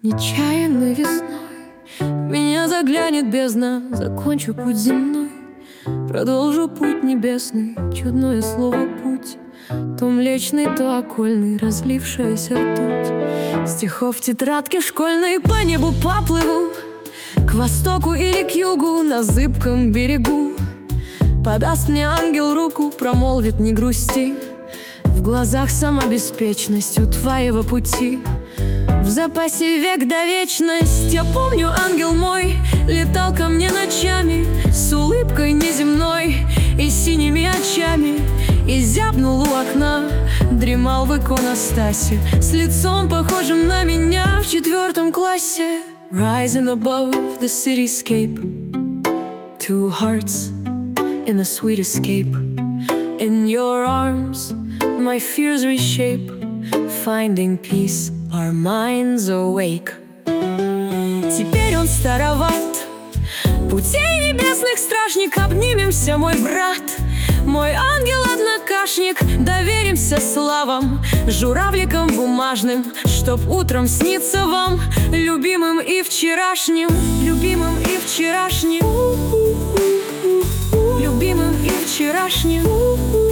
Нечаянной весной меня заглянет бездна, закончу путь земной, продолжу путь небесный. Чудное слово «путь», то млечный, то окольный, разлившаяся ртуть. Стихов тетрадки школьной по небу поплыву, к востоку или к югу, на зыбком берегу. Подаст мне ангел руку, промолвит: не грусти, в глазах самобеспечность у твоего пути. В запасе век да вечность. Я помню, ангел мой летал ко мне ночами с улыбкой неземной и синими очами, и зябнул у окна, дремал в иконостасе, с лицом похожим на меня в 4 классе. Rising above the cityscape, 2 hearts in a sweet escape. In your arms my fears reshape, finding peace, our minds awake. Теперь он староват, путей небесных стражник. Обнимемся, мой брат, мой ангел-однокашник. Доверимся славам, журавликам бумажным, чтоб утром сниться вам, любимым и вчерашним, любимым и вчерашним, любимым и вчерашним.